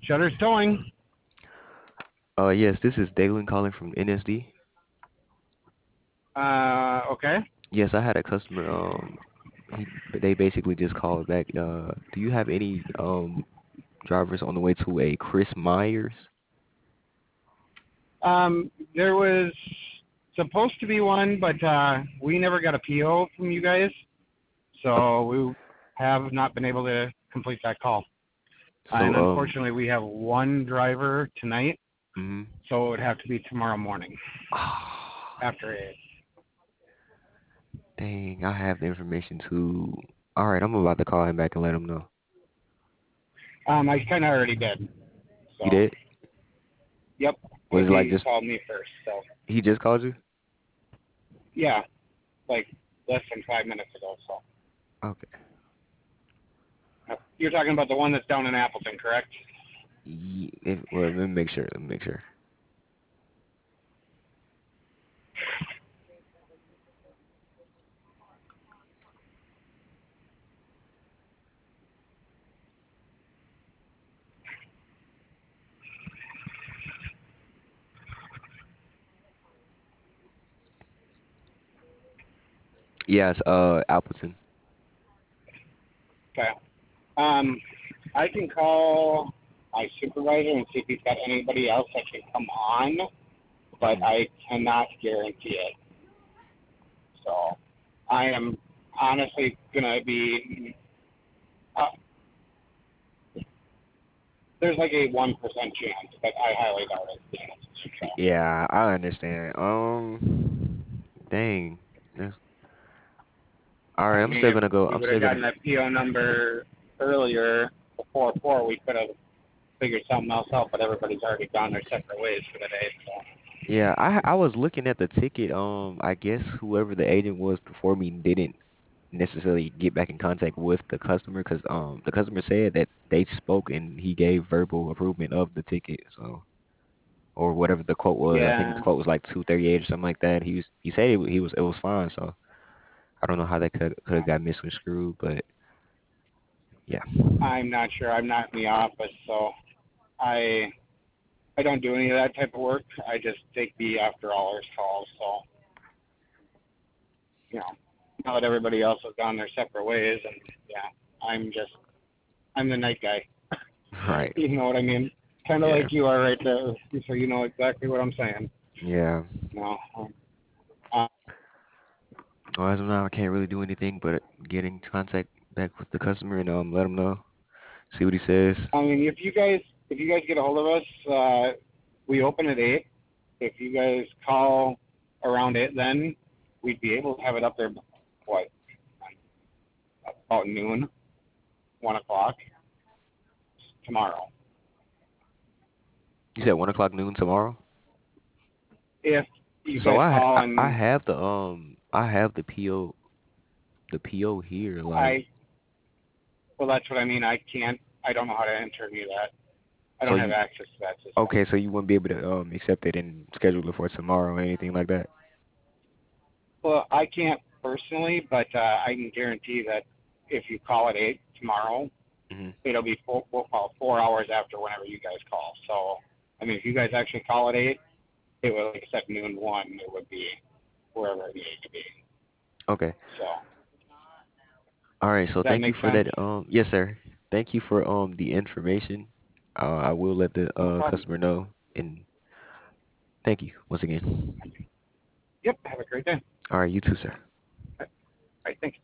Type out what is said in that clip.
Shutter's towing. Yes, this is Dalen calling from NSD. Okay. Yes, I had a customer. They basically just called back. Do you have any drivers on the way to a Chris Myers? There was supposed to be one, but we never got a PO from you guys, so we have not been able to complete that call. So And unfortunately, we have one driver tonight, mm-hmm. so it would have to be tomorrow morning Ah, after 8. dang, I have the information too. All right, I'm about to call him back and let him know. I kind of already did. You So, did? yep, Was but it like he just called me first. So, he just called you? yeah, like less than 5 minutes ago. So, Okay. you're talking about the one that's down in Appleton, correct? Well, let me make sure. Let me make sure. Yes, Appleton. Okay. I can call my supervisor and see if he's got anybody else that can come on, but Hmm. I cannot guarantee it. So I am honestly gonna be. Uh, there's like a 1% chance, but I highly doubt it. So Yeah, I understand. Dang. All right, I I'm mean, still if gonna go. we I'm would still have gonna. gotten that PO number earlier before 4, we could have figured something else out. But everybody's already gone their separate ways for the day. So Yeah, I was looking at the ticket. I guess whoever the agent was before me didn't necessarily get back in contact with the customer because the customer said that they spoke and he gave verbal approval of the ticket. So or whatever the quote was. I think the yeah, quote was like 238 or something like that. He said it was fine. So I don't know how that could have got misconstrued, but yeah. I'm not sure. I'm not in the office, so I I don't do any of that type of work. I just take the after hours calls. So, you know, now that everybody else has gone their separate ways, and yeah, I'm the night guy. Right. You know what I mean? Kind of Yeah. like you are right there, so you know exactly what I'm saying. Yeah. No, uh, Well, as of now, I can't really do anything but get in contact back with the customer and let him know, see what he says. I mean, if you guys get a hold of us, we open at 8. If you guys call around 8, then we'd be able to have it up there. What, about noon, 1 o'clock tomorrow. You said 1 o'clock noon tomorrow. If you So guys call I and have I have the PO here like I, well, that's what I mean. I don't know how to interview that. I so don't have you access to that system. okay, so you wouldn't be able to accept it and schedule it for tomorrow or anything like that. Well, I can't personally, but I can guarantee that if you call at 8 tomorrow, Hmm. it'll be we'll call 4 hours after whenever you guys call. So, I mean, if you guys actually call at 8, it would, like, set noon 1, it would be wherever it needed to be. Okay. So, All right, so does that thank you make for sense? that. Yes, sir. Thank you for the information. I will let the No problem. customer know and thank you once again. Yep, have a great day. All right, you too, sir. All right, thanks.